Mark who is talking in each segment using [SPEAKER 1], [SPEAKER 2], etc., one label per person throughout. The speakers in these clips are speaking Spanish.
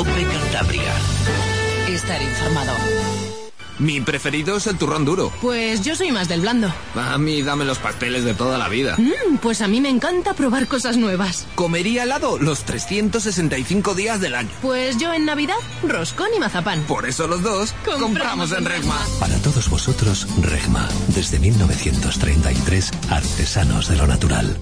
[SPEAKER 1] COPE Cantabria.
[SPEAKER 2] Estar informado.
[SPEAKER 3] Mi preferido es el turrón duro.
[SPEAKER 2] Pues yo soy más del blando.
[SPEAKER 3] A mí dame los pasteles de toda la vida.
[SPEAKER 2] Pues a mí me encanta probar cosas nuevas.
[SPEAKER 3] Comería helado los 365 días del año.
[SPEAKER 2] Pues yo en Navidad, roscón y mazapán.
[SPEAKER 3] Por eso los dos compramos en Regma.
[SPEAKER 1] Para todos vosotros, Regma. Desde 1933, artesanos de lo natural.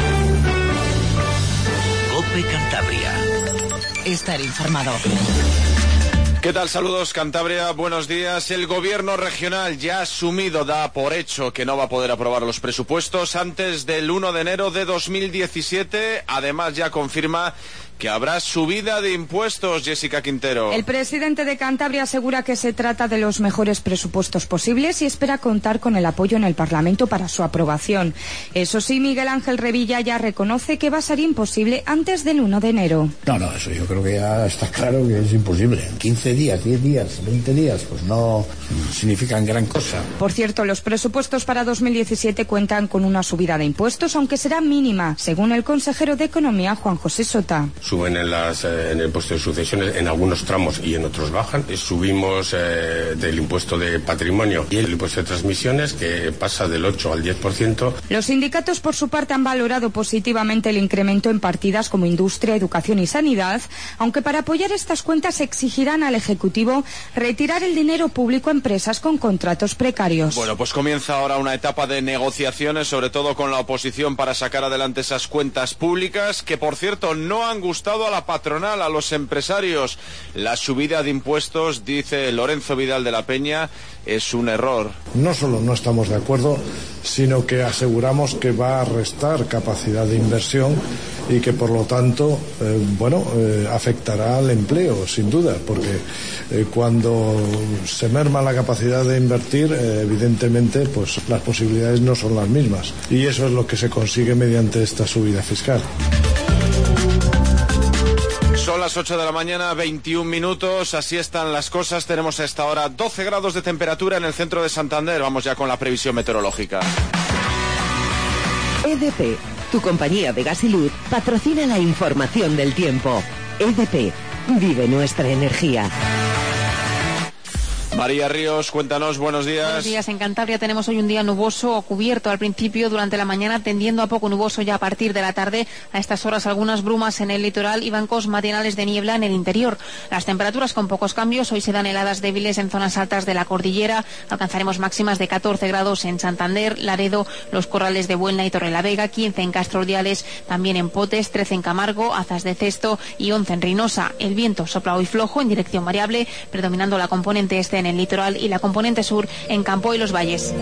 [SPEAKER 1] COPE Cantabria.
[SPEAKER 2] Estar informado.
[SPEAKER 4] ¿Qué tal? Saludos, Cantabria. Buenos días. El gobierno regional ya ha asumido, da por hecho que no va a poder aprobar los presupuestos antes del 1 de enero de 2017. Además, ya confirma que habrá subida de impuestos, Jessica Quintero.
[SPEAKER 5] El presidente de Cantabria asegura que se trata de los mejores presupuestos posibles y espera contar con el apoyo en el Parlamento para su aprobación. Eso sí, Miguel Ángel Revilla ya reconoce que va a ser imposible antes del 1 de enero.
[SPEAKER 6] No, eso yo creo que ya está claro que es imposible. 15 días, 10 días, 20 días, pues no significan gran cosa.
[SPEAKER 5] Por cierto, los presupuestos para 2017 cuentan con una subida de impuestos, aunque será mínima, según el consejero de Economía, Juan José Sota.
[SPEAKER 7] Suben en el impuesto de sucesiones, en algunos tramos y en otros bajan. Subimos del impuesto de patrimonio y el impuesto de transmisiones, que pasa del 8 al 10%.
[SPEAKER 5] Los sindicatos, por su parte, han valorado positivamente el incremento en partidas como industria, educación y sanidad, aunque para apoyar estas cuentas exigirán al Ejecutivo retirar el dinero público a empresas con contratos precarios.
[SPEAKER 4] Bueno, pues comienza ahora una etapa de negociaciones, sobre todo con la oposición, para sacar adelante esas cuentas públicas, que por cierto no han gustado a la patronal, a los empresarios. La subida de impuestos, dice Lorenzo Vidal de la Peña, es un error.
[SPEAKER 8] No solo no estamos de acuerdo, sino que aseguramos que va a restar capacidad de inversión y que por lo tanto afectará al empleo, sin duda, porque cuando se merma la capacidad de invertir, evidentemente pues las posibilidades no son las mismas, y eso es lo que se consigue mediante esta subida fiscal.
[SPEAKER 4] Son las 8 de la mañana, 21 minutos, así están las cosas. Tenemos a esta hora 12 grados de temperatura en el centro de Santander. Vamos ya con la previsión meteorológica.
[SPEAKER 9] EDP, tu compañía de gas y luz, patrocina la información del tiempo. EDP, vive nuestra energía.
[SPEAKER 4] María Ríos, cuéntanos, buenos días.
[SPEAKER 10] Buenos días. En Cantabria tenemos hoy un día nuboso o cubierto al principio, durante la mañana tendiendo a poco nuboso ya a partir de la tarde. A estas horas algunas brumas en el litoral y bancos matinales de niebla en el interior. Las temperaturas con pocos cambios. Hoy se dan heladas débiles en zonas altas de la cordillera. Alcanzaremos máximas de 14 grados en Santander, Laredo, Los Corrales de Buelna y Torrelavega, 15 en Castro Urdiales, también en Potes, 13 en Camargo, Azas de Cesto y 11 en Reynosa. El viento sopla hoy flojo en dirección variable, predominando la componente este en el litoral y la componente sur en Campo y los Valles.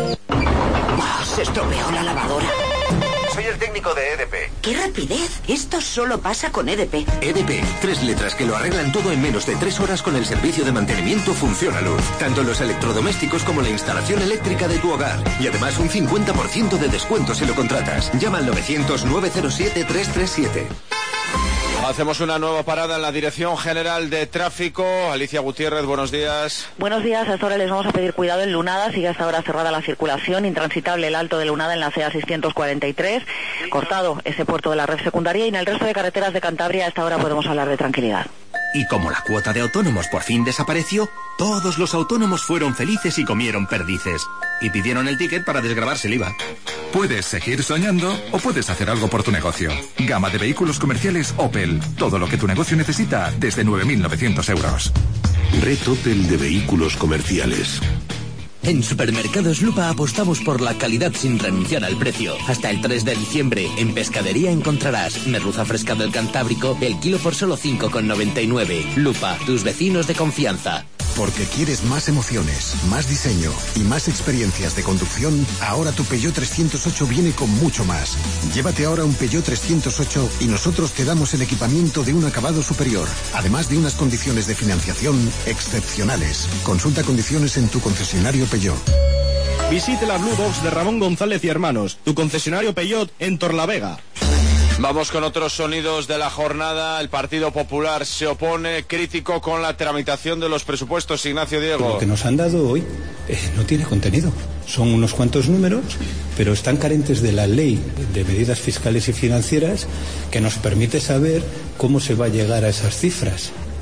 [SPEAKER 11] Se estropeó la lavadora.
[SPEAKER 12] Soy el técnico de EDP.
[SPEAKER 11] ¡Qué rapidez! Esto solo pasa con EDP.
[SPEAKER 12] EDP, 3 letras que lo arreglan todo en menos de 3 horas con el servicio de mantenimiento Funciona Luz. Tanto los electrodomésticos como la instalación eléctrica de tu hogar. Y además un 50% de descuento si lo contratas. Llama al 900-907-337.
[SPEAKER 4] Hacemos una nueva parada en la Dirección General de Tráfico. Alicia Gutiérrez, buenos días.
[SPEAKER 13] Buenos días. A esta hora les vamos a pedir cuidado en Lunada. Sigue hasta ahora cerrada la circulación. Intransitable el Alto de Lunada en la CEA 643. Cortado ese puerto de la red secundaria. Y en el resto de carreteras de Cantabria a esta hora podemos hablar de tranquilidad.
[SPEAKER 14] Y como la cuota de autónomos por fin desapareció, todos los autónomos fueron felices y comieron perdices. Y pidieron el ticket para desgravarse el IVA.
[SPEAKER 15] Puedes seguir soñando o puedes hacer algo por tu negocio. Gama de vehículos comerciales Opel. Todo lo que tu negocio necesita desde 9.900 euros.
[SPEAKER 1] Red Opel de vehículos comerciales.
[SPEAKER 16] En Supermercados Lupa apostamos por la calidad sin renunciar al precio. Hasta el 3 de diciembre, en Pescadería encontrarás merluza fresca del Cantábrico, el kilo por solo 5,99. Lupa, tus vecinos de confianza.
[SPEAKER 17] Porque quieres más emociones, más diseño y más experiencias de conducción, ahora tu Peugeot 308 viene con mucho más. Llévate ahora un Peugeot 308 y nosotros te damos el equipamiento de un acabado superior, además de unas condiciones de financiación excepcionales. Consulta condiciones en tu concesionario Peugeot.
[SPEAKER 18] Visite la Blue Box de Ramón González y Hermanos, tu concesionario Peugeot en Torlavega.
[SPEAKER 4] Vamos con otros sonidos de la jornada. El Partido Popular se opone, crítico con la tramitación de los presupuestos. Ignacio Diego.
[SPEAKER 19] Lo que nos han dado hoy no tiene contenido. Son unos cuantos números, pero están carentes de la ley de medidas fiscales y financieras que nos permite saber cómo se va a llegar a esas cifras.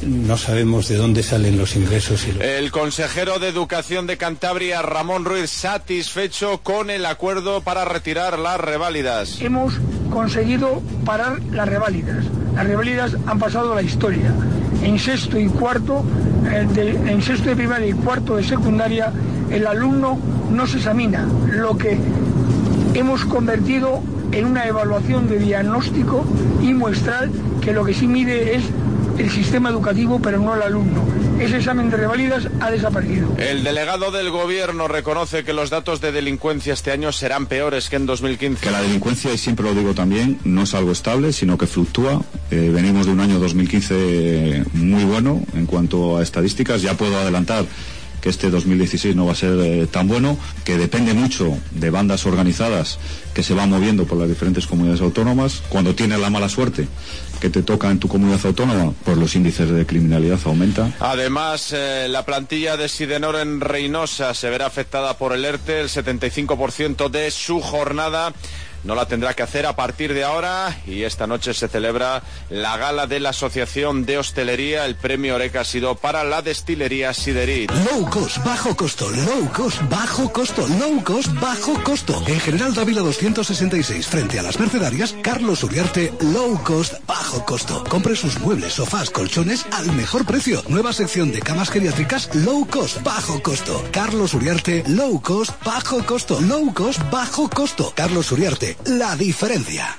[SPEAKER 19] no sabemos de dónde salen los ingresos.
[SPEAKER 4] El consejero de Educación de Cantabria, Ramón Ruiz, satisfecho con el acuerdo para retirar las reválidas.
[SPEAKER 20] Hemos conseguido parar las reválidas. Las reválidas han pasado a la historia. En sexto y cuarto, en sexto de primaria y cuarto de secundaria, el alumno no se examina, lo que hemos convertido en una evaluación de diagnóstico y muestral, que lo que sí mide es el sistema educativo, pero no el alumno. Ese examen de reválidas ha desaparecido.
[SPEAKER 4] El delegado del gobierno reconoce que los datos de delincuencia este año serán peores que en 2015.
[SPEAKER 21] Que la delincuencia, y siempre lo digo también, no es algo estable, sino que fluctúa. Venimos de un año 2015 muy bueno en cuanto a estadísticas. Ya puedo adelantar que este 2016 no va a ser tan bueno, que depende mucho de bandas organizadas que se van moviendo por las diferentes comunidades autónomas. Cuando tienes la mala suerte que te toca en tu comunidad autónoma, pues los índices de criminalidad aumentan.
[SPEAKER 4] Además, la plantilla de Sidenor en Reynosa se verá afectada por el ERTE. El 75% de su jornada no la tendrá que hacer a partir de ahora, y esta noche se celebra la gala de la Asociación de Hostelería. El premio Oreca ha sido para la destilería Siderit.
[SPEAKER 22] Low cost, bajo costo, low cost, bajo costo, low cost, bajo costo. En General Dávila 266, frente a las Mercedarias, Carlos Uriarte, low cost, bajo costo. Compre sus muebles, sofás, colchones al mejor precio. Nueva sección de camas geriátricas, low cost, bajo costo. Carlos Uriarte, low cost, bajo costo, low cost, bajo costo. Carlos Uriarte, la diferencia.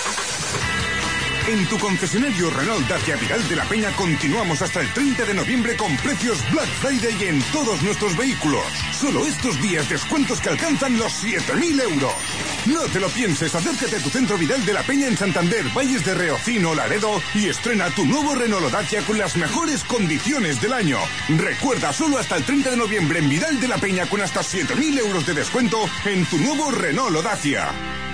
[SPEAKER 23] En tu concesionario Renault Dacia Vidal de la Peña continuamos hasta el 30 de noviembre con precios Black Friday en todos nuestros vehículos. Solo estos días descuentos que alcanzan los 7.000 euros. No te lo pienses, acércate a tu centro Vidal de la Peña en Santander, Valles de Reocín o Laredo y estrena tu nuevo Renault Dacia con las mejores condiciones del año. Recuerda, solo hasta el 30 de noviembre en Vidal de la Peña con hasta 7.000 euros de descuento en tu nuevo Renault Dacia.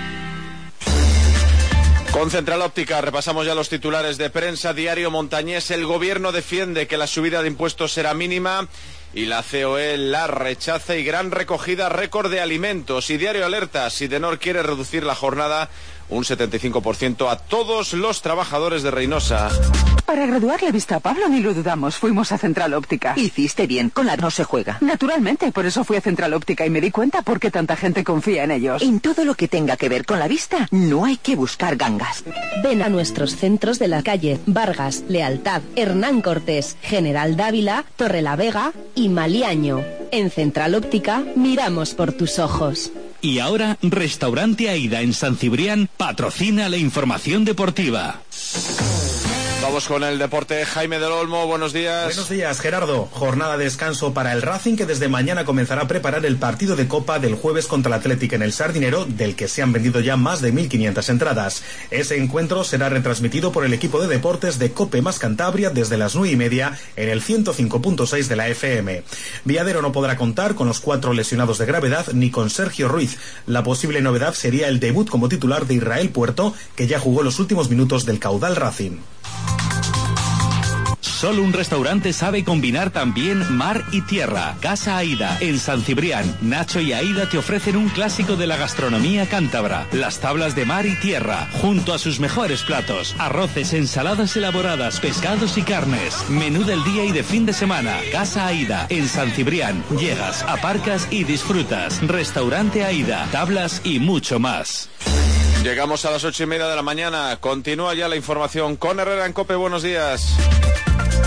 [SPEAKER 4] Con Central Óptica repasamos ya los titulares de prensa. Diario Montañés: el gobierno defiende que la subida de impuestos será mínima y la COE la rechaza, y gran recogida récord de alimentos. Y Diario Alerta: Sidenor quiere reducir la jornada un 75% a todos los trabajadores de Reynosa.
[SPEAKER 24] Para graduar la vista a Pablo ni lo dudamos, fuimos a Central Óptica.
[SPEAKER 11] Hiciste bien, con la no se juega.
[SPEAKER 24] Naturalmente, por eso fui a Central Óptica y me di cuenta por qué tanta gente confía en ellos.
[SPEAKER 11] En todo lo que tenga que ver con la vista, no hay que buscar gangas.
[SPEAKER 25] Ven a nuestros centros de la calle Vargas, Lealtad, Hernán Cortés, General Dávila, Torrelavega y Maliaño. En Central Óptica miramos por tus ojos.
[SPEAKER 26] Y ahora, Restaurante Aida en San Cibrián patrocina la información deportiva.
[SPEAKER 4] Vamos con el deporte. Jaime del Olmo, buenos días.
[SPEAKER 27] Buenos días, Gerardo. Jornada de descanso para el Racing, que desde mañana comenzará a preparar el partido de Copa del jueves contra el Athletic en el Sardinero, del que se han vendido ya más de 1.500 entradas. Ese encuentro será retransmitido por el equipo de deportes de COPE más Cantabria desde las 9:30 en el 105.6 de la FM. Viadero no podrá contar con los 4 lesionados de gravedad ni con Sergio Ruiz. La posible novedad sería el debut como titular de Israel Puerto, que ya jugó los últimos minutos del Caudal Racing.
[SPEAKER 26] Solo un restaurante sabe combinar también mar y tierra. Casa Aida, en San Cibrián. Nacho y Aida te ofrecen un clásico de la gastronomía cántabra: las tablas de mar y tierra, junto a sus mejores platos: arroces, ensaladas elaboradas, pescados y carnes. Menú del día y de fin de semana. Casa Aida, en San Cibrián. Llegas, aparcas y disfrutas. Restaurante Aida, tablas y mucho más.
[SPEAKER 4] Llegamos a las 8:30 de la mañana. Continúa ya la información con Herrera en COPE. Buenos días.